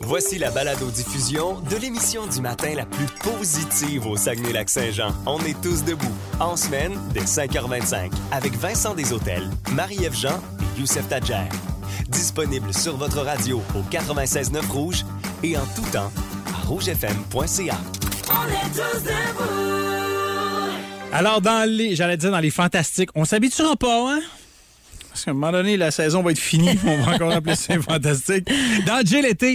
Voici la balado-diffusion de l'émission du matin la plus positive au Saguenay-Lac-Saint-Jean. On est tous debout, en semaine, dès 5h25, avec Vincent Desautels, Marie-Ève Jean et Youssef Tadjer. Disponible sur votre radio au 96.9 Rouge et en tout temps à rougefm.ca. On est tous debout. Alors, dans les fantastiques, on s'habituera pas, hein? Parce qu'à un moment donné, la saison va être finie. On va encore appeler ça fantastique. Dans Jill l'été,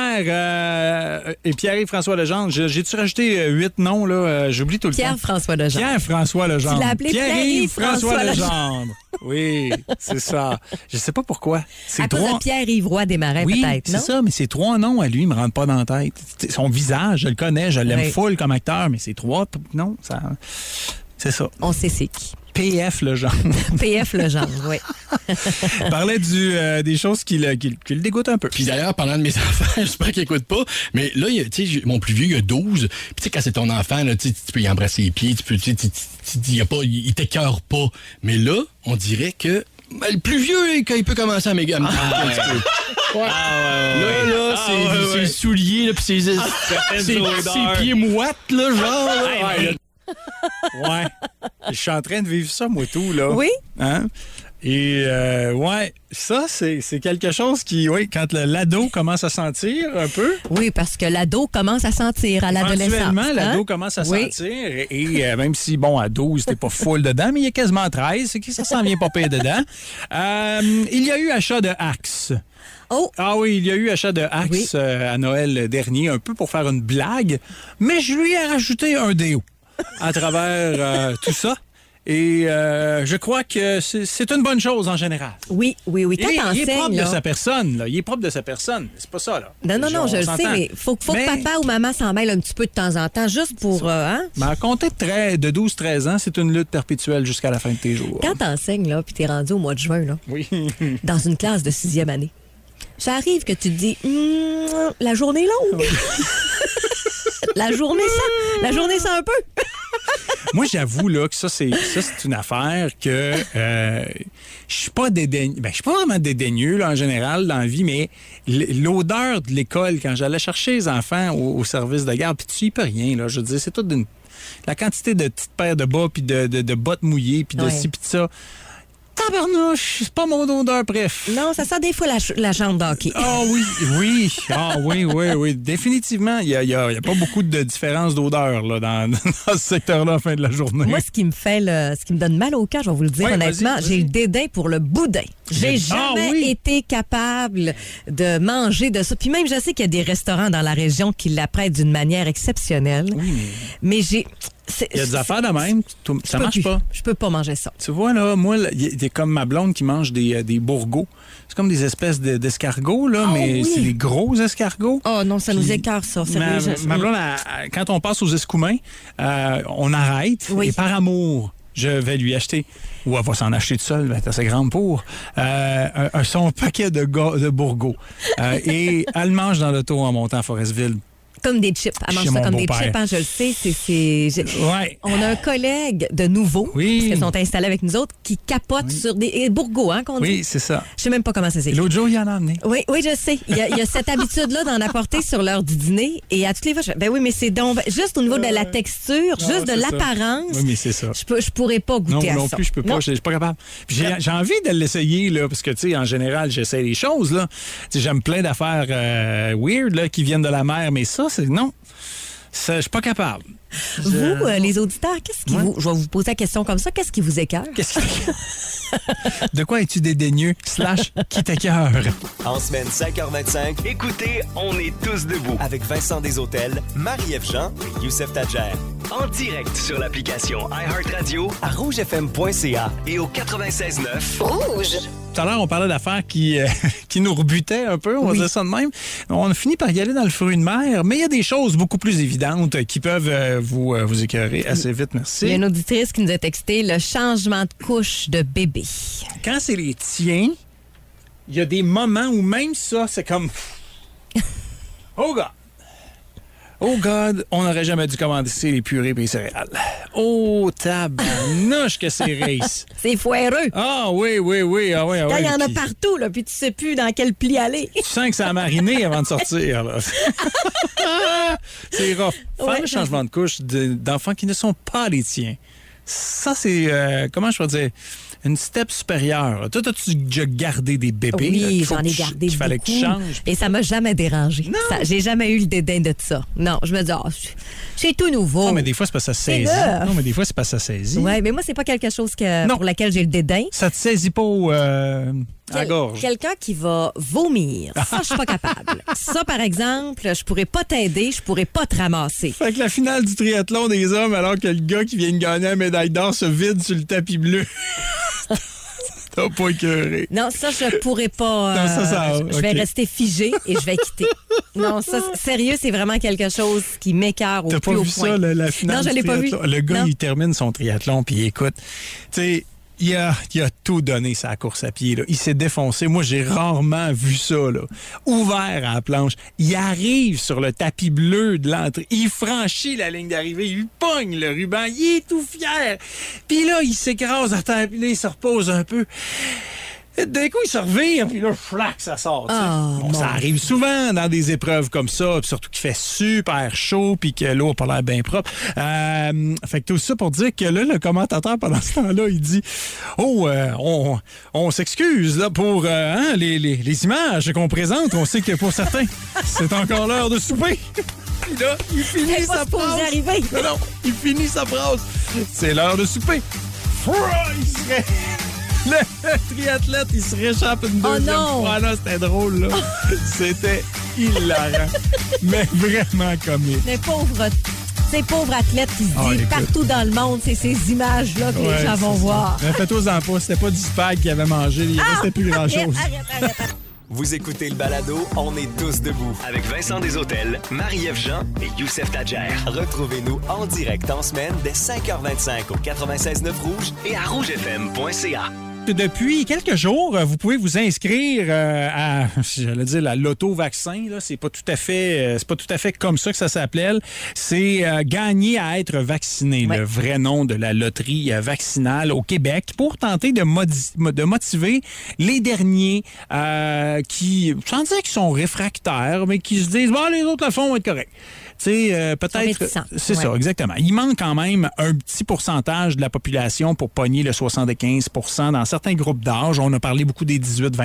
hier, et Pierre-François Legendre, j'ai-tu rajouté 8 noms, là? J'oublie tout le temps. Pierre-François Legendre. Pierre-François Legendre. Tu l'as appelé Pierre-François Legendre. Oui, c'est ça. Je sais pas pourquoi. C'est à cause de Pierre-Yves Roy Desmarais, oui, peut-être, non? c'est ça, mais ces 3 noms, à lui, me rentrent pas dans la tête. Son visage, je le connais, je l'aime full comme acteur, mais ces 3 noms, ça... C'est ça. On sait c'est qui. PF Legendre. PF Legendre, oui. Parlait des choses qui le dégoûtent un peu. Puis d'ailleurs, parlant de mes enfants, j'espère qu'ils n'écoutent pas, mais là, mon plus vieux, il a 12. Puis tu sais, quand c'est ton enfant, là, tu peux y embrasser les pieds, il t'écœure pas. Mais là, on dirait que le plus vieux, quand il peut commencer à m'égayer un petit peu. Ouais. Ses souliers, là, puis ses pieds moites, là, genre. Ouais. Je suis en train de vivre ça, moi, tout, là. Oui? Hein? Et, ouais, ça, c'est quelque chose qui, oui, quand l'ado commence à sentir un peu. Oui, parce que l'ado commence à sentir à l'adolescence. Éventuellement, l'ado commence à sentir. Et même si, bon, à 12, t'es pas full dedans, mais il y a quasiment 13, c'est que ça s'en vient pas pire dedans. Il y a eu achat de Axe. Oh. Ah oui, il y a eu achat de Axe à Noël dernier, un peu pour faire une blague, mais je lui ai rajouté un déo à travers tout ça. Et je crois que c'est une bonne chose en général. Oui. Quand il est propre là. de sa personne, là. Il est propre de sa personne. C'est pas ça, là. Non, je le sais, mais faut que papa ou maman s'en mêle un petit peu de temps en temps, juste pour... hein? Mais à compter de 12-13 ans, c'est une lutte perpétuelle jusqu'à la fin de tes jours. Quand t'enseignes, là, puis t'es rendu au mois de juin, là, oui. dans une classe de 6e année, ça arrive que tu te dis, la journée est longue. La journée sent un peu. Moi, j'avoue là que ça c'est une affaire que je suis pas dédaigneux. Ben, je suis pas vraiment dédaigneux là, en général dans la vie, mais l'odeur de l'école quand j'allais chercher les enfants au service de garde, puis tu y peux rien là. Je veux dire, c'est toute la quantité de petites paires de bas puis de bottes mouillées puis de ci puis de ça. Tabarnouche, c'est pas mon odeur, bref. Non, ça sent des fois la jambe d'hockey. Ah oui. Ah oui. Définitivement, il y a pas beaucoup de différence d'odeur là, dans ce secteur-là à la fin de la journée. Moi, ce qui me donne mal au cœur, je vais vous le dire honnêtement, vas-y. j'ai le dédain pour le boudin. J'ai jamais été capable de manger de ça. Puis même, je sais qu'il y a des restaurants dans la région qui l'apprêtent d'une manière exceptionnelle. Oui, mais j'ai... Il y a des affaires de même, ça marche pas. Je peux pas manger ça. Tu vois, là, moi, il y a comme ma blonde qui mange des bourgots. C'est comme des espèces d'escargots, là, mais c'est des gros escargots. Oh non, ça nous écarte, ça. Ma blonde, quand on passe aux escoumins, on arrête et par amour, je vais lui acheter, ou elle va s'en acheter toute seule, elle est assez grande pour, son paquet de bourgots. Et elle mange dans l'auto en montant à Forestville. Comme des chips. Elle mange ça comme des chips, hein, je le sais. On a un collègue de nouveau, parce qu'ils sont installés avec nous autres, qui capote sur des bourgots, hein, qu'on dit. Oui, c'est ça. Je sais même pas comment ça s'écrit. L'autre jour, il en a amené. Oui, je sais. Il y a cette habitude-là d'en apporter sur l'heure du dîner. Et à toutes les fois, mais c'est donc juste au niveau de la texture, juste de l'apparence. Oui, mais c'est ça. Je pourrais pas goûter à ça. Non plus, je peux pas. Je suis pas capable. J'ai envie de l'essayer, là, parce que, tu sais, en général, j'essaie les choses, là. Tu sais, j'aime plein d'affaires weird, là, qui viennent de la mer, mais ça, non. Je suis pas capable. Vous, les auditeurs, qu'est-ce qui vous... Je vais vous poser la question comme ça. Qu'est-ce qui vous écoeure? De quoi es-tu dédaigneux / qui t'écoeure? En semaine 5h25, écoutez On est tous debout avec Vincent Desautels, Marie-Ève Jean et Youssef Tadjer. En direct sur l'application iHeartRadio à rougefm.ca et au 96.9 Rouge. Tout à l'heure, on parlait d'affaires qui nous rebutaient un peu, on va dire ça de même. On a fini par y aller dans le fruit de mer, mais il y a des choses beaucoup plus évidentes qui peuvent vous écœurer assez vite, merci. Il y a une auditrice qui nous a texté le changement de couche de bébé. Quand c'est les tiens, il y a des moments où même ça, c'est comme... Oh God! Oh God, on n'aurait jamais dû commander les purées et les céréales. Oh, tabarnouche que c'est race. C'est foireux. Ah oui. Ah, oui, Quand il y en a partout, là, puis tu sais plus dans quel pli aller. Tu sens que ça a mariné avant de sortir. Là. C'est rough. Faire le changement de couche d'enfants qui ne sont pas les tiens. Ça, c'est, comment je peux dire, une step supérieure. Toi, as-tu déjà gardé des bébés? Oui, j'en ai gardé beaucoup. Il fallait que tu changes. Et ça m'a jamais dérangé. J'ai jamais eu le dédain de ça. Non, je me dis, c'est tout nouveau. Non, mais des fois, c'est parce que ça saisit. Non, mais des fois, c'est parce que ça saisit. Oui, mais moi, c'est pas quelque chose pour laquelle j'ai le dédain. Ça te saisit pas à la gorge. Quelqu'un qui va vomir, ça, je suis pas capable. Ça, par exemple, je pourrais pas t'aider, je pourrais pas te ramasser. Fait que la finale du triathlon des hommes, alors que le gars qui vient de gagner la médaille d'or se vide sur le tapis bleu. T'as pas écœuré. Non, ça, je pourrais pas. Je vais rester figé et je vais quitter. Non, ça, sérieux, c'est vraiment quelque chose qui m'écœure au plus haut point. T'as pas vu ça, la finale? Non, je l'ai pas vu. Le gars, il termine son triathlon, puis écoute, tu sais, il a tout donné sa course à pied. Là. Il s'est défoncé. Moi, j'ai rarement vu ça. Là. Ouvert à la planche. Il arrive sur le tapis bleu de l'entrée. Il franchit la ligne d'arrivée. Il pogne le ruban. Il est tout fier. Puis là, il s'écrase à terre. Puis là, il se repose un peu. D'un coup, il se revire, puis là, flac, ça sort. Ça arrive souvent dans des épreuves comme ça, surtout qu'il fait super chaud, puis que l'eau n'a pas l'air bien propre. Fait que tout ça pour dire que là, le commentateur, pendant ce temps-là, il dit « on s'excuse là pour les images qu'on présente. On sait que pour certains, c'est encore l'heure de souper. » Puis là, il finit sa phrase. Non, il finit sa phrase. C'est l'heure de souper. Il serait... Le triathlète, il se réchappe une deuxième fois. Ah non, c'était drôle, là. C'était hilarant. Mais vraiment comique. Mais ces pauvres athlètes qui se disent partout dans le monde, c'est ces images-là que les gens vont voir. Mais faites-en pas, c'était pas du spag qu'il avait mangé. Il restait plus grand-chose. Arrête. Vous écoutez le balado On est tous debout avec Vincent Desautels, Marie-Ève Jean et Youssef Tadjer. Retrouvez-nous en direct en semaine dès 5h25 au 96.9 Rouge et à rougefm.ca. Depuis quelques jours, vous pouvez vous inscrire à, j'allais dire, la loto-vaccin. Là, c'est pas tout à fait comme ça que ça s'appelait. C'est gagner à être vacciné, le vrai nom de la loterie vaccinale au Québec, pour tenter de motiver les derniers qui, sans dire qu'ils sont réfractaires, mais qui se disent, les autres le font, vont être corrects. Tu sais, peut-être. C'est ça, exactement. Il manque quand même un petit pourcentage de la population pour pogner le 75 % dans certains groupes d'âge. On a parlé beaucoup des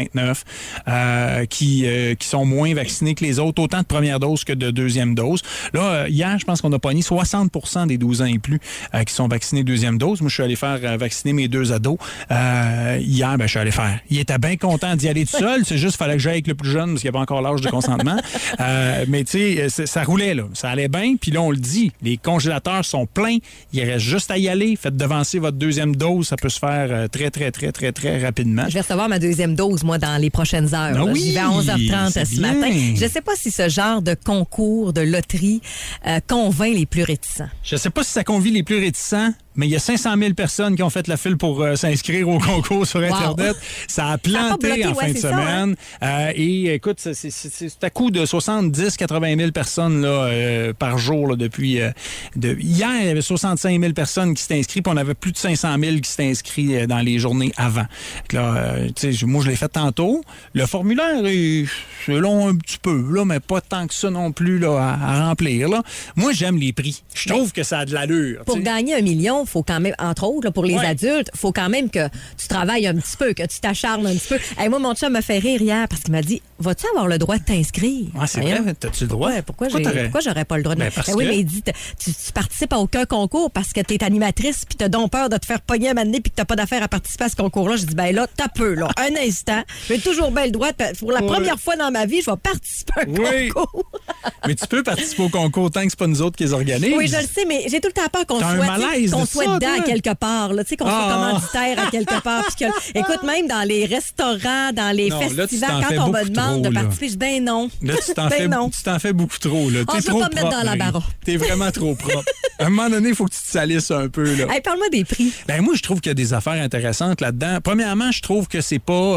18-29 qui sont moins vaccinés que les autres, autant de première dose que de deuxième dose. Là, hier, je pense qu'on a pogné 60 % des 12 ans et plus qui sont vaccinés deuxième dose. Moi, je suis allé faire vacciner mes 2 ados. Hier, je suis allé faire. Il était bien content d'y aller tout seul. C'est juste qu'il fallait que j'aille avec le plus jeune parce qu'il n'y avait pas encore l'âge de consentement. Mais tu sais, ça roulait, là. Ça allait bien, puis là, on le dit, les congélateurs sont pleins. Il reste juste à y aller. Faites devancer votre deuxième dose. Ça peut se faire très, très, très, très, très rapidement. Je vais recevoir ma deuxième dose, moi, dans les prochaines heures. Oui, j'y vais à 11h30 ce matin. Je ne sais pas si ce genre de concours, de loterie, convainc les plus réticents. Je ne sais pas si ça convainc les plus réticents, mais il y a 500 000 personnes qui ont fait la file pour s'inscrire au concours sur Internet. Ça a planté en fin de semaine. Et écoute, c'est à coup de 70-80 000 personnes là, par jour là, depuis... Hier, il y avait 65 000 personnes qui s'étaient inscrites, puis on avait plus de 500 000 qui s'étaient inscrits dans les journées avant. Là, moi, je l'ai fait tantôt. Le formulaire est long un petit peu, là, mais pas tant que ça non plus là, à remplir. Là. Moi, j'aime les prix. Je trouve que ça a de l'allure. Pour gagner 1 million, il faut quand même, entre autres, là, pour les adultes, il faut quand même que tu travailles un petit peu, que tu t'acharnes un petit peu. Hey, moi, mon chum me fait rire hier parce qu'il m'a dit, vas-tu avoir le droit de t'inscrire? Ah, c'est vrai? T'as-tu le droit? Ouais, pourquoi j'aurais pas le droit de m'inscrire? Oui, mais il dit, tu participes à aucun concours parce que t'es animatrice puis t'as donc peur de te faire pogner un moment donné puis que t'as pas d'affaire à participer à ce concours-là. Je dis, là, t'as peu, là. Un instant. J'ai toujours bien le droit. Pour la première fois dans ma vie, je vais participer à un concours. Mais tu peux participer au concours tant que c'est pas nous autres qui les organisent. Oui, je le sais, mais j'ai tout le temps peur qu'on soit dedans à quelque part, là, qu'on soit commanditaire à quelque part. Puis écoute, même dans les restaurants, dans les festivals, quand on me demande de participer, je dis non. Là, tu t'en fais beaucoup trop. Là. Je ne veux pas me mettre dans l'embarras. T'es vraiment trop propre. À un moment donné, il faut que tu te salisses un peu. Là. Hey, parle-moi des prix. Ben moi, je trouve qu'il y a des affaires intéressantes là-dedans. Premièrement, je trouve que c'est pas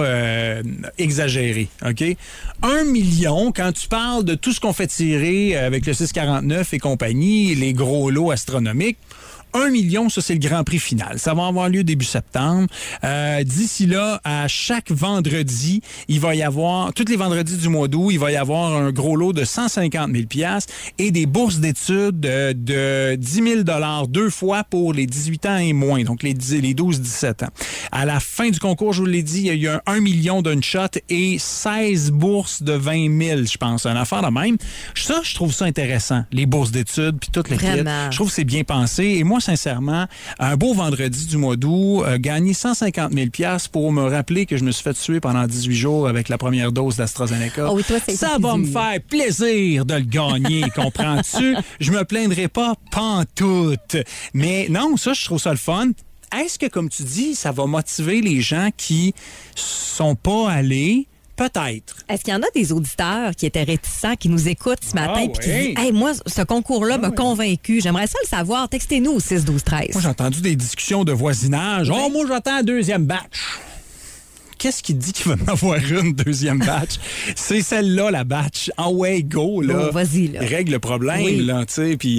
exagéré, OK? 1 million, quand tu parles de tout ce qu'on fait tirer avec le 649 et compagnie, les gros lots astronomiques, 1 million, ça, c'est le grand prix final. Ça va avoir lieu début septembre. D'ici là, à chaque vendredi, il va y avoir, tous les vendredis du mois d'août, il va y avoir un gros lot de 150 000 $ et des bourses d'études de 10 000 deux fois pour les 18 ans et moins, donc les 12-17 ans. À la fin du concours, je vous l'ai dit, il y a eu 1 million d'une shot et 16 bourses de 20 000, je pense. Une affaire de même. Ça, je trouve ça intéressant, les bourses d'études puis toutes les kits. Je trouve que c'est bien pensé. Et moi, sincèrement, un beau vendredi du mois d'août, gagner 150 000 $ pour me rappeler que je me suis fait tuer pendant 18 jours avec la première dose d'AstraZeneca. Oh oui, toi, ça va me faire plaisir de le gagner, comprends-tu? Je me plaindrai pas pantoute. Mais non, ça, je trouve ça le fun. Est-ce que, comme tu dis, ça va motiver les gens qui sont pas allés? Peut-être. Est-ce qu'il y en a des auditeurs qui étaient réticents, qui nous écoutent ce matin et qui disent « Hey, moi, ce concours-là m'a convaincu. J'aimerais ça le savoir. Textez-nous au 6-12-13. » Moi, j'ai entendu des discussions de voisinage. Oui. « Oh, moi, j'attends un deuxième batch. » Qu'est-ce qui dit qu'il va en avoir une deuxième batch? C'est celle-là, la batch. En way, go, là. Oh, vas-y, là. Règle le problème, là, tu sais, puis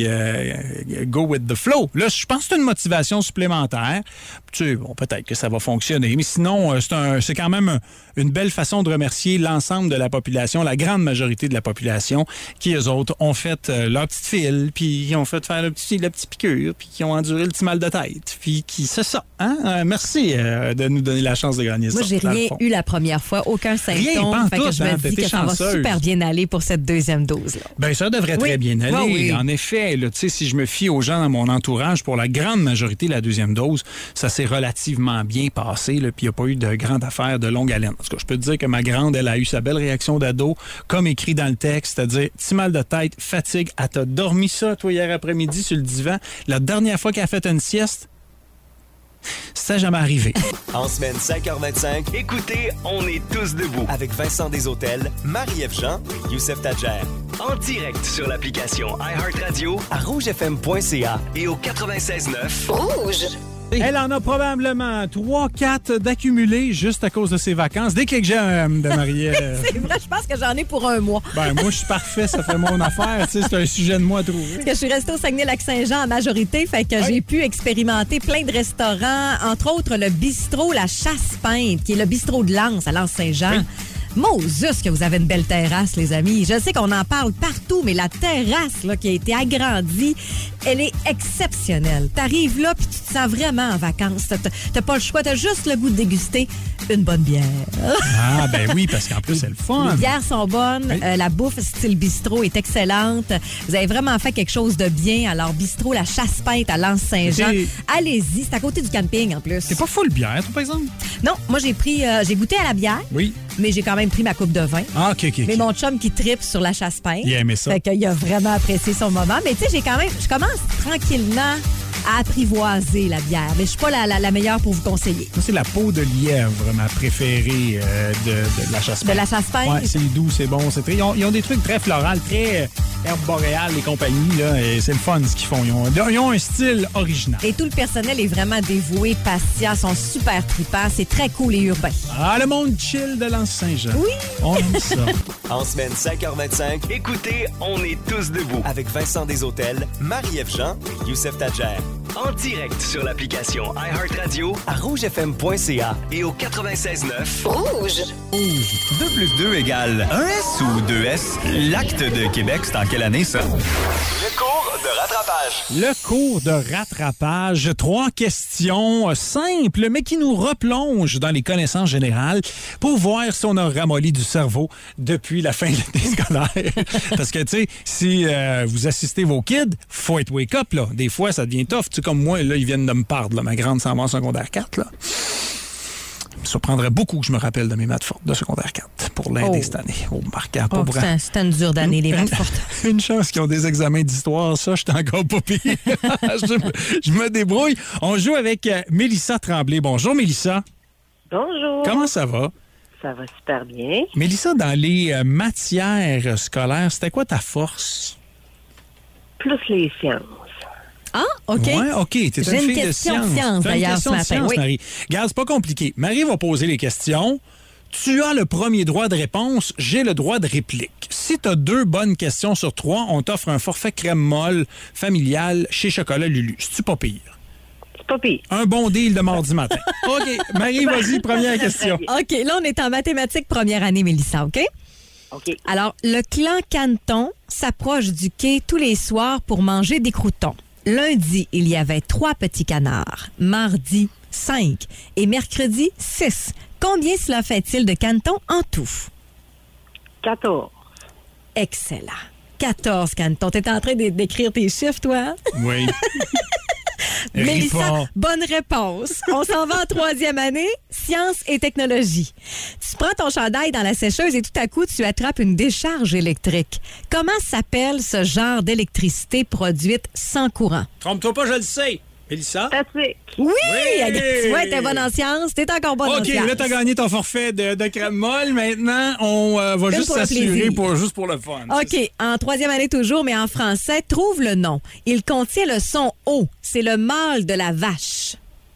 go with the flow. Là, je pense que c'est une motivation supplémentaire. Tu sais, bon, peut-être que ça va fonctionner, mais sinon, c'est quand même une belle façon de remercier l'ensemble de la population, la grande majorité de la population, qui, eux autres, ont fait leur petite file, puis ils ont fait faire le petit piqûre, puis qui ont enduré le petit mal de tête, puis qui, c'est ça, hein? Merci de nous donner la chance de gagner ça. Moi, j'ai rien eu la première fois, aucun symptôme. Fait que je me dis que ça va super bien aller pour cette deuxième dose-là. Bien, ça devrait très bien aller. Oui. En effet, là, si je me fie aux gens dans mon entourage, pour la grande majorité, la deuxième dose, ça s'est relativement bien passé, puis il n'y a pas eu de grande affaire de longue haleine. Parce que je peux te dire que ma grande, elle a eu sa belle réaction d'ado, comme écrit dans le texte, c'est-à-dire petit mal de tête, fatigue. Elle t'a dormi ça, toi, hier après-midi, sur le divan. La dernière fois qu'elle a fait une sieste, ça jamais arrivé. En semaine 5h25, écoutez On est tous debout avec Vincent Desautels, Marie-Ève Jean et Youssef Tadjer. En direct sur l'application iHeartRadio, à rougefm.ca et au 96.9 Rouge. Elle en a probablement 3-4 d'accumulés juste à cause de ses vacances. Dès que j'ai un de Marie-Ève. C'est vrai, je pense que j'en ai pour un mois. Ben moi, je suis parfait, ça fait mon affaire. C'est un sujet de moi à trouver. Parce que je suis restée au Saguenay-Lac-Saint-Jean en majorité, fait que j'ai pu expérimenter plein de restaurants, entre autres le bistrot La Chasse-Peinte, qui est le bistrot de Lens, à Lens-Saint-Jean. Oui. Moses, que vous avez une belle terrasse, les amis. Je sais qu'on en parle partout, mais la terrasse là, qui a été agrandie, elle est exceptionnelle. T'arrives là, puis tu te sens vraiment en vacances. T'as pas le choix, t'as juste le goût de déguster une bonne bière. Ah, ben oui, parce qu'en plus, c'est le fun. Les bières sont bonnes, oui. La bouffe style bistrot est excellente. Vous avez vraiment fait quelque chose de bien. Alors, bistrot La Chasse-Peinte à Lens-Saint-Jean. Allez-y, c'est à côté du camping, en plus. C'est pas full bière, toi, par exemple? Non, moi, j'ai goûté à la bière. Oui. Mais j'ai quand même pris ma coupe de vin. Ah, OK. Mais mon chum qui tripe sur La Chasse-Peinte. Il a aimé ça. Fait qu'il a vraiment apprécié son moment. Mais tu sais, je commence tranquillement à apprivoiser la bière. Mais je suis pas la meilleure pour vous conseiller. Moi, c'est la peau de lièvre, ma préférée de La Chasse-Peinte. De La Chasse-Peinte? Ouais, c'est doux, c'est bon. Ils ont des trucs très florales, très herbe boréale, les compagnies, là, et c'est le fun ce qu'ils font. Ils ont un style original. Et tout le personnel est vraiment dévoué, patient, sont super tripants. C'est très cool et urbain. Ah, le monde chill de Lens-Saint-Jean. Oui. On aime ça. En semaine 5h25, écoutez On est tous debout avec Vincent Desautels, Marie-Ève Jean et Youssef Tadjer. En direct sur l'application iHeartRadio, à rougefm.ca et au 96.9 Rouge. 2 plus 2 égale 1S ou 2S? L'acte de Québec, c'est en quelle année, ça? Le cours de rattrapage. Le cours de rattrapage. 3 questions simples, mais qui nous replongent dans les connaissances générales pour voir si on a ramolli du cerveau depuis la fin de l'année scolaire. Parce que, tu sais, si vous assistez vos kids, faut être wake-up, là. Des fois, ça devient tough. Tu sais, comme moi, là, ils viennent de me perdre, là. Ma grande s'en va en secondaire 4, là. Ça me surprendrait beaucoup que je me rappelle de mes maths fortes de secondaire 4 pour l'année cette année. Oh, marquant, pauvre. C'était une dure d'année, les maths fortes. Une chance qu'ils ont des examens d'histoire, ça, je suis encore pas pire. je me débrouille. On joue avec Mélissa Tremblay. Bonjour, Mélissa. Bonjour. Comment ça va? Ça va super bien. Mélissa, dans les matières scolaires, c'était quoi ta force? Plus les sciences. Ah, OK. Ouais, OK. T'es une J'ai une fille question de science. d'ailleurs, ce matin. Oui. Marie. Regarde, c'est pas compliqué. Marie va poser les questions. Tu as le premier droit de réponse, j'ai le droit de réplique. Si tu as 2 bonnes questions sur 3, on t'offre un forfait crème molle familial chez Chocolat Lulu. C'est-tu pas pire? C'est pas pire. Un bon deal de mardi matin. OK. Marie, vas-y, première question. OK, là, on est en mathématiques première année, Mélissa, OK? OK. Alors, le clan Canton s'approche du quai tous les soirs pour manger des croûtons. Lundi, il y avait 3 petits canards. Mardi, 5. Et mercredi, 6. Combien cela fait-il de cantons en tout? 14. Excellent. 14 cantons. T'es en train d'écrire tes chiffres, toi? Oui. Mélissa, bonne réponse. On s'en va en 3e année, sciences et technologie. Tu prends ton chandail dans la sécheuse et tout à coup, tu attrapes une décharge électrique. Comment s'appelle ce genre d'électricité produite sans courant? Trompe-toi pas, je le sais. Mélissa? Statique. Oui! Oui! Tu vois, t'es bonne en sciences, t'es encore bonne en OK, sciences. là, t'as gagné ton forfait de crème molle. Maintenant, on va juste pour le s'assurer plaisir. juste pour le fun. OK, en 3e année toujours, mais en français, trouve le nom. Il contient le son O. C'est le mâle de la vache.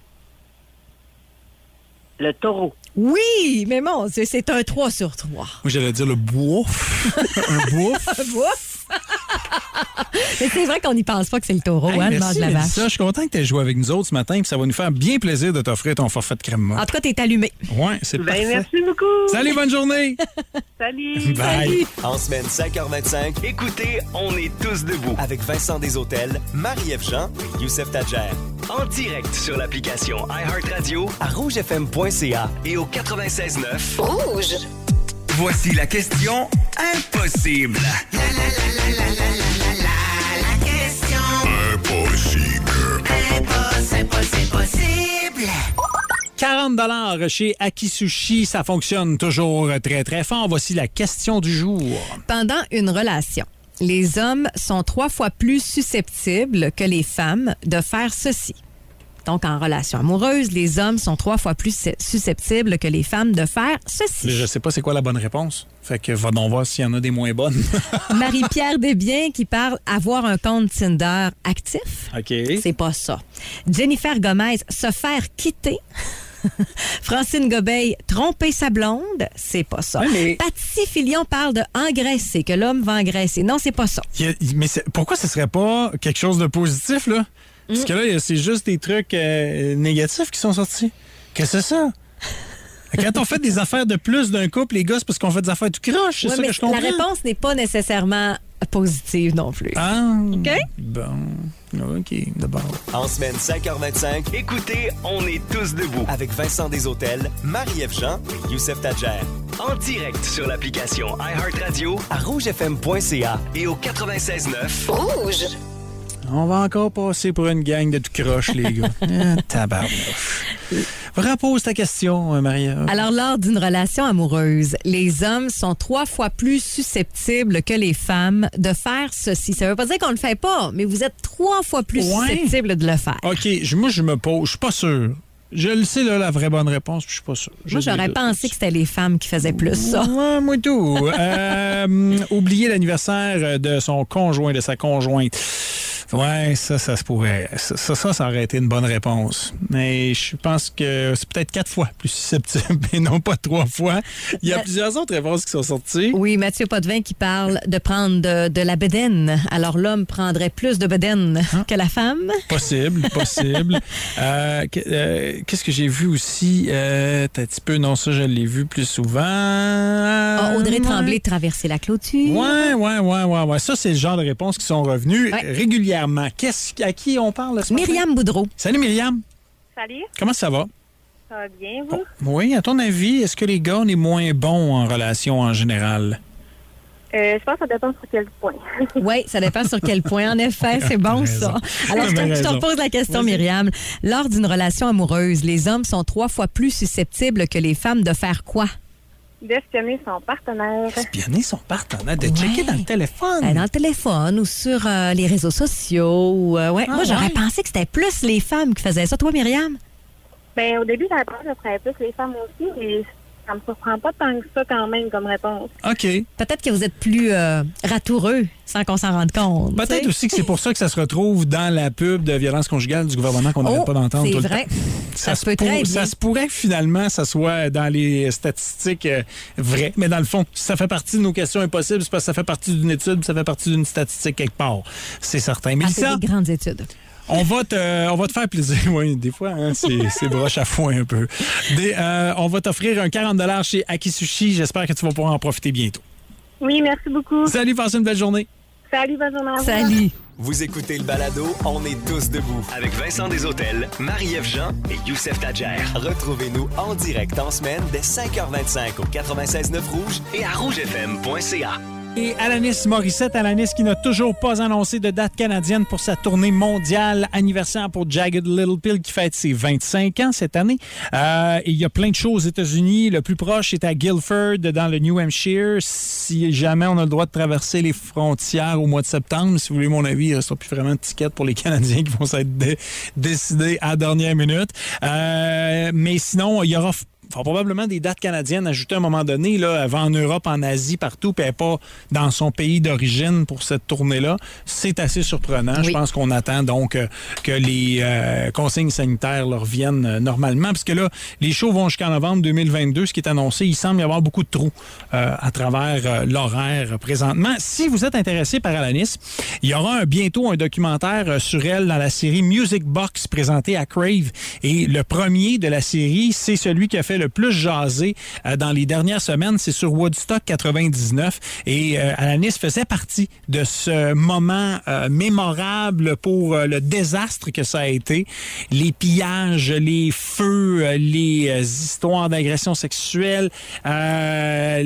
Le taureau. Oui, mais mon Dieu, c'est un 3 sur 3. Moi, j'allais dire le bouffe. Un bouffe. Ouf! Mais c'est vrai qu'on n'y pense pas que c'est le taureau, Hey, hein, le mâle merci, de la vache. Mélissa. Je suis content que tu aies joué avec nous autres ce matin. Puis ça va nous faire bien plaisir de t'offrir ton forfait de crème molle. En tout cas, t'es allumé. Ouais, c'est Ben, parfait. merci beaucoup. Salut, bonne journée. Salut. Bye. En semaine 5h25, écoutez On est tous debout avec Vincent Deshôtels, Marie-Ève Jean et Youssef Tadjer. En direct sur l'application iHeartRadio, à rougefm.ca et au 96.9. Rouge. Voici la question impossible. La question impossible. 40 chez Akisushi, ça fonctionne toujours très, très fort. Voici la question du jour. Pendant une relation, les hommes sont 3 fois plus susceptibles que les femmes de faire ceci. Donc, en relation amoureuse, les hommes sont 3 fois plus susceptibles que les femmes de faire ceci. Je sais pas c'est quoi la bonne réponse. Fait que va donc voir s'il y en a des moins bonnes. Marie-Pierre Desbiens qui parle avoir un compte Tinder actif. OK. C'est pas ça. Jennifer Gomez, se faire quitter. Francine Gobeil, tromper sa blonde. C'est pas ça. Ouais, mais- Patsy Filion parle de engraisser, que l'homme va engraisser. Non, c'est pas ça. Mais pourquoi ce serait pas quelque chose de positif, là? Parce que là, c'est juste des trucs négatifs qui sont sortis. Qu'est-ce que c'est ça? Quand on fait des affaires de plus d'un couple, les gars, c'est parce qu'on fait des affaires tout croche. C'est Ouais, ça mais que je comprends. la réponse n'est pas nécessairement positive non plus. Ah, OK? bon. OK, d'abord. En semaine 5h25, écoutez On est tous debout avec Vincent Deshôtels, Marie-Ève Jean et Youssef Tadjer. En direct sur l'application iHeartRadio, à rougefm.ca et au 96.9. Rouge. On va encore passer pour une gang de tout croche, les gars. Tabarnouche. Repose ta question, Maria. Alors, lors d'une relation amoureuse, les hommes sont 3 fois plus susceptibles que les femmes de faire ceci. Ça veut pas dire qu'on le fait pas, mais vous êtes 3 fois plus susceptibles de le faire. OK, moi, je me pose. Je suis pas sûr. Je le sais, là, la vraie bonne réponse, puis je suis pas sûr. Moi, j'aurais pensé que c'était les femmes qui faisaient plus ça. Ouais, moi tout. Oublier l'anniversaire de son conjoint, de sa conjointe. Ouais, ça se pourrait. Ça aurait été une bonne réponse. Mais je pense que c'est peut-être 4 fois plus susceptible et non pas 3 fois. Il y a plusieurs autres réponses qui sont sorties. Oui, Mathieu Potvin qui parle de prendre de la bedaine. Alors, l'homme prendrait plus de bedaine que la femme. Possible. Qu'est-ce que j'ai vu aussi? T'as un petit peu, non, ça, je l'ai vu plus souvent. Audrey Tremblay traverser la clôture. Ouais. Ça, c'est le genre de réponses qui sont revenues régulièrement. À qui on parle ce matin? Myriam Boudreau. Salut, Myriam. Salut. Comment ça va? Ça va bien, vous? Oui, à ton avis, est-ce que les gars, on est moins bons en relation en général? Je pense que ça dépend sur quel point. Oui, ça dépend sur quel point. En effet, c'est bon ça. Alors, je te repose la question, Myriam. Lors d'une relation amoureuse, les hommes sont 3 fois plus susceptibles que les femmes de faire quoi? D'espionner son partenaire. Espionner son partenaire, de checker dans le téléphone. Dans le téléphone ou sur les réseaux sociaux. Moi, j'aurais pensé que c'était plus les femmes qui faisaient ça. Toi, Myriam? Ben, au début, j'avais peur que ce serait plus les femmes aussi, mais Ça me surprend pas tant que ça quand même comme réponse. OK. Peut-être que vous êtes plus ratoureux sans qu'on s'en rende compte. Peut-être aussi que c'est pour ça que ça se retrouve dans la pub de violence conjugale du gouvernement qu'on n'arrête pas d'entendre tout le temps. C'est vrai. Ça se peut très bien. Ça se pourrait que finalement, ça soit dans les statistiques vraies. Mais dans le fond, si ça fait partie de nos questions impossibles, c'est parce que ça fait partie d'une étude, puis ça fait partie d'une statistique quelque part. C'est certain. Mais c'est des grandes études. On va te faire plaisir. Oui, des fois, hein, c'est broche à foin un peu. On va t'offrir un 40$ chez Akisushi. J'espère que tu vas pouvoir en profiter bientôt. Oui, merci beaucoup. Salut, passe une belle journée. Salut, bonne journée. Salut. Vous écoutez le balado On est tous debout avec Vincent Deshôtels, Marie-Ève Jean et Youssef Tadjer. Retrouvez-nous en direct en semaine dès 5h25 au 96.9 Rouge et à rougefm.ca. Et Alanis Morissette, Alanis qui n'a toujours pas annoncé de date canadienne pour sa tournée mondiale, anniversaire pour Jagged Little Pill qui fête ses 25 ans cette année. Et il y a plein de choses aux États-Unis. Le plus proche est à Guilford, dans le New Hampshire. Si jamais on a le droit de traverser les frontières au mois de septembre, si vous voulez mon avis, il ne restera plus vraiment de tickets pour les Canadiens qui vont s'être décidés à la dernière minute. Mais sinon, il y aura probablement des dates canadiennes ajoutées à un moment donné, là, en Europe, en Asie, partout, puis elle n'est pas dans son pays d'origine pour cette tournée-là. C'est assez surprenant. Oui. Je pense qu'on attend donc que les consignes sanitaires leur reviennent normalement, parce que là, les shows vont jusqu'en novembre 2022, ce qui est annoncé. Il semble y avoir beaucoup de trous à travers l'horaire présentement. Si vous êtes intéressé par Alanis, il y aura bientôt un documentaire sur elle dans la série Music Box présenté à Crave. Et le premier de la série, c'est celui qui a fait le plus jasé dans les dernières semaines, c'est sur Woodstock 99. Et Alanis faisait partie de ce moment mémorable pour le désastre que ça a été. Les pillages, les feux, les histoires d'agression sexuelle, la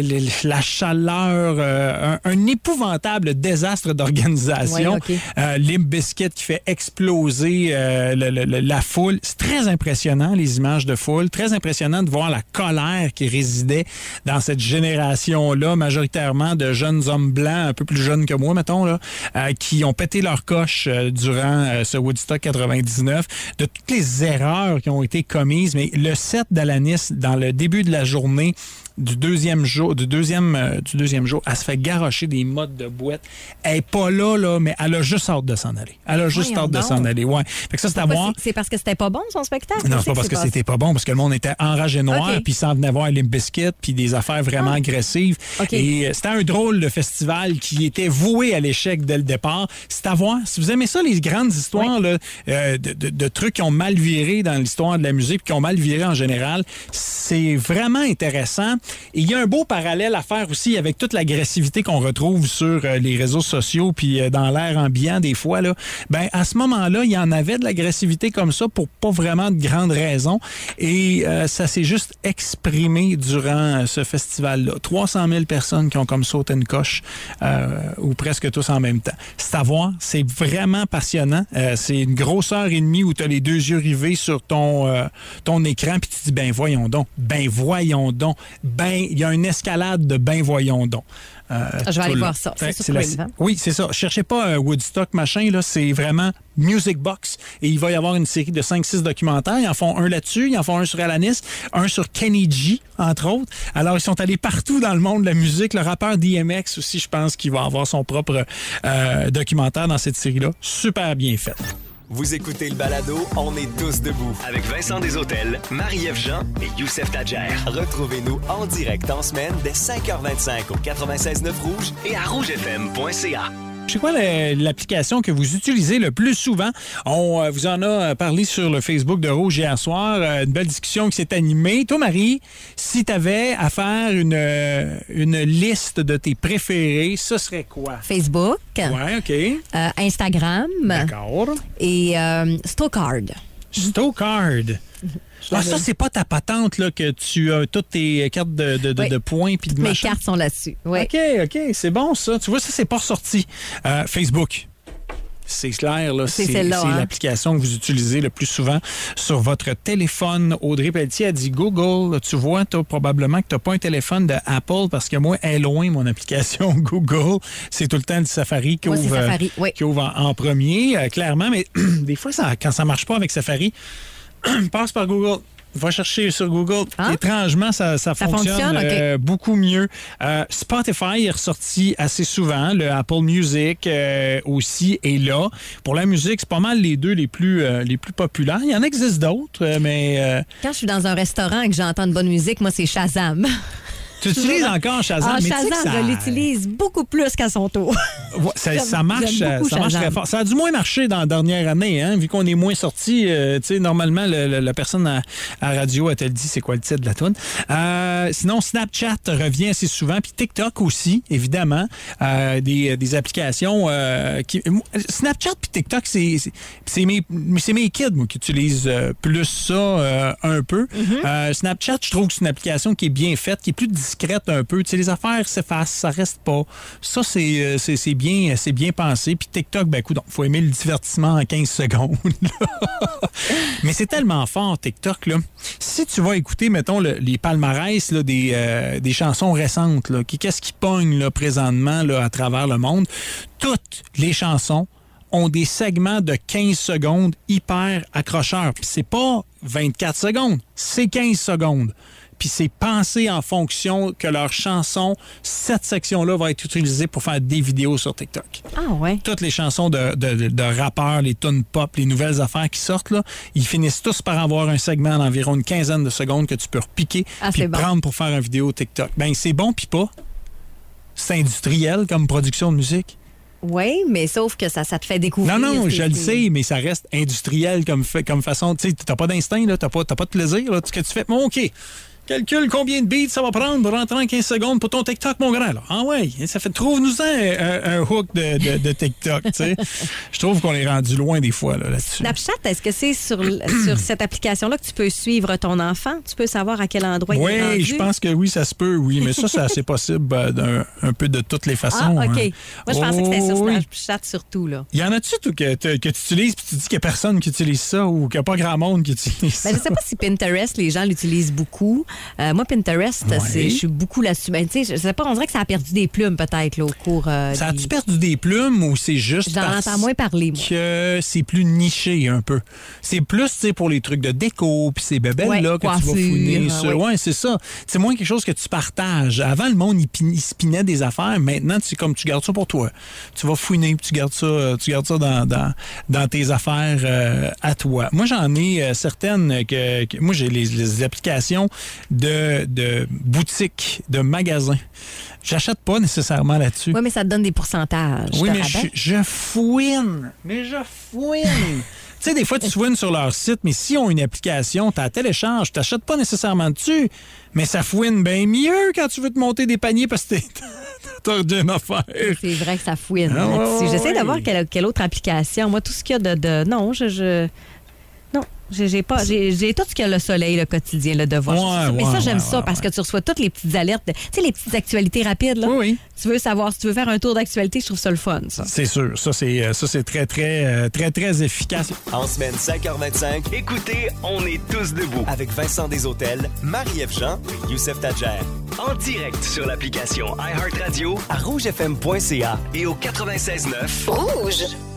chaleur, un épouvantable désastre d'organisation. Oui, okay. Limp Bizkit qui fait exploser la foule. C'est très impressionnant, les images de foule. Très impressionnant de voir la colère qui résidait dans cette génération-là, majoritairement de jeunes hommes blancs, un peu plus jeunes que moi, mettons, là, qui ont pété leur coche durant ce Woodstock 99, de toutes les erreurs qui ont été commises. Mais le set d'Alanis, dans le début de la journée, du deuxième jour, elle se fait garrocher des mottes de boîte. Elle n'est pas là, mais elle a juste hâte de s'en aller. Elle a juste hâte de s'en aller, ouais. Fait que ça, c'est à voir. C'est parce que c'était pas bon, son spectacle? Non, c'est pas parce que c'était pas bon, parce que le monde était enragé noir, puis s'en venait voir Limp Bizkit, puis des affaires vraiment agressives. Okay. Et c'était un drôle de festival qui était voué à l'échec dès le départ. C'est à voir. Si vous aimez ça, les grandes histoires là, de trucs qui ont mal viré dans l'histoire de la musique, puis qui ont mal viré en général, c'est vraiment intéressant. Et il y a un beau parallèle à faire aussi avec toute l'agressivité qu'on retrouve sur les réseaux sociaux puis dans l'air ambiant des fois. Là. Ben, à ce moment-là, il y en avait de l'agressivité comme ça pour pas vraiment de grandes raisons. Et ça s'est juste exprimé durant ce festival-là. 300 000 personnes qui ont comme sauté une coche ou presque tous en même temps. C'est à voir. C'est vraiment passionnant. C'est une grosse heure et demie où tu as les deux yeux rivés sur ton écran puis tu te dis, ben voyons donc, il y a une escalade de ben voyons donc. Je vais aller voir ça. C'est sur Crave, hein? Oui, c'est ça. Cherchez pas Woodstock, machin, là. C'est vraiment Music Box. Et il va y avoir une série de 5-6 documentaires. Ils en font un là-dessus. Ils en font un sur Alanis, un sur Kenny G, entre autres. Alors, ils sont allés partout dans le monde de la musique. Le rappeur DMX aussi, je pense qu'il va avoir son propre documentaire dans cette série-là. Super bien fait. Vous écoutez le balado On est tous debout avec Vincent Deshôtels, Marie-Ève Jean et Youssef Tadjer. Retrouvez-nous en direct en semaine dès 5h25 au 96.9 Rouge et à rougefm.ca. C'est quoi l'application que vous utilisez le plus souvent? On vous en a parlé sur le Facebook de Rouge hier soir. Une belle discussion qui s'est animée. Toi, Marie, si tu avais à faire une liste de tes préférés, ce serait quoi? Facebook. Ouais, OK. Instagram. D'accord. Et Stocard. Stocard. Ah, ça, c'est pas ta patente là, que tu as toutes tes cartes de points puis de machin. Mes cartes sont là-dessus. Oui. OK, c'est bon ça. Tu vois, ça, c'est pas ressorti. Facebook. C'est clair, là. C'est l'application que vous utilisez le plus souvent sur votre téléphone. Audrey Pelletier a dit Google. Tu vois, probablement que tu n'as pas un téléphone de Apple parce que moi, elle est loin, mon application Google. C'est tout le temps le Safari qui ouvre en premier, clairement. Mais des fois, quand ça marche pas avec Safari, passe par Google. Va chercher sur Google. Étrangement, ça fonctionne OK. beaucoup mieux. Spotify est ressorti assez souvent. Le Apple Music aussi est là. Pour la musique, c'est pas mal les deux les plus populaires. Il y en existe d'autres, mais... Quand je suis dans un restaurant et que j'entends de bonne musique, moi, c'est Shazam. Tu utilises encore Shazam? Mais Shazam, tu sais que je l'utilise beaucoup plus qu'à son tour. Ouais, ça marche très fort. Ça a du moins marché dans la dernière année, hein, vu qu'on est moins sortis. Normalement, la personne à radio, elle te le dit, c'est quoi le titre de la toune. Sinon, Snapchat revient assez souvent, puis TikTok aussi, évidemment. Des applications Snapchat puis TikTok, c'est mes kids, moi, qui utilisent plus ça un peu. Snapchat, je trouve que c'est une application qui est bien faite, qui est plus discrète un peu. Tu sais, les affaires s'effacent, ça reste pas. Ça, c'est bien pensé. Puis TikTok, ben écoute, il faut aimer le divertissement en 15 secondes. Mais c'est tellement fort, TikTok, là. Si tu vas écouter, mettons, les palmarès là, des chansons récentes, là, qu'est-ce qui pogne là, présentement là, à travers le monde, toutes les chansons ont des segments de 15 secondes hyper accrocheurs. Puis c'est pas 24 secondes, c'est 15 secondes. Puis c'est pensé en fonction que leur chanson, cette section-là, va être utilisée pour faire des vidéos sur TikTok. Ah ouais? Toutes les chansons de rappeurs, les tunes pop, les nouvelles affaires qui sortent, là, ils finissent tous par avoir un segment d'environ une quinzaine de secondes que tu peux repiquer puis prendre pour faire une vidéo TikTok. Ben c'est bon puis pas. C'est industriel comme production de musique. Oui, mais sauf que ça te fait découvrir. Non, je le sais, mais ça reste industriel comme façon. Tu sais, t'as pas d'instinct, là, t'as pas de plaisir. Là. Ce que tu fais, bon, OK. Calcule combien de beats ça va prendre pour rentrer en 15 secondes pour ton TikTok, mon grand. Là. Ah ouais, ça fait trouve-nous un hook de TikTok. Je trouve qu'on est rendu loin des fois là-dessus. Snapchat, est-ce que c'est sur cette application-là que tu peux suivre ton enfant? Tu peux savoir à quel endroit il est rendu? Oui, je pense que oui, ça se peut, oui. Mais ça, c'est assez possible un peu de toutes les façons. Ah, OK. Hein. Moi, je pensais que c'était sur Snapchat surtout. Là. Y en a-tu que tu utilises puis tu dis qu'il n'y a personne qui utilise ça ou qu'il n'y a pas grand monde qui utilise ça? Je ne sais pas si Pinterest, les gens l'utilisent beaucoup. Moi, Pinterest, je suis beaucoup là-dessus. Ben, tu sais, je sais pas, on dirait que ça a perdu des plumes peut-être là, au cours. Ça a-tu perdu des plumes ou c'est juste J'en entends moins parler, moi. Que c'est plus niché un peu? C'est plus, tu sais, pour les trucs de déco puis ces bébelles-là que tu vas fouiner sur. Ouais, c'est ça. C'est moins quelque chose que tu partages. Avant, le monde, il spinait des affaires. Maintenant, tu gardes ça pour toi. Tu vas fouiner puis tu gardes ça dans tes affaires à toi. Moi, j'en ai certaines moi, j'ai les applications de boutiques, de magasins. J'achète pas nécessairement là-dessus. Oui, mais ça te donne des pourcentages. Oui, mais je fouine. Mais je fouine. Tu sais, des fois, tu fouines sur leur site, mais s'ils ont une application, tu la télécharges, tu n'achètes pas nécessairement dessus, mais ça fouine bien mieux quand tu veux te monter des paniers parce que t'as rien à faire. C'est vrai que ça fouine. J'essaie de voir quelle autre application. Moi, tout ce qu'il y a de non, non, j'ai tout ce qu'il y a le soleil, le quotidien, le devoir. Mais ça, j'aime ça parce que tu reçois toutes les petites alertes. Tu sais, les petites actualités rapides. Là. Oui. Tu veux savoir, si tu veux faire un tour d'actualité, je trouve ça le fun, ça. C'est sûr. Ça, c'est très, très, très, très efficace. En semaine 5h25, écoutez, on est tous debout. Avec Vincent Desautels, Marie-Ève Jean et Youssef Tadjer. En direct sur l'application iHeartRadio, à rougefm.ca et au 96.9 Rouge.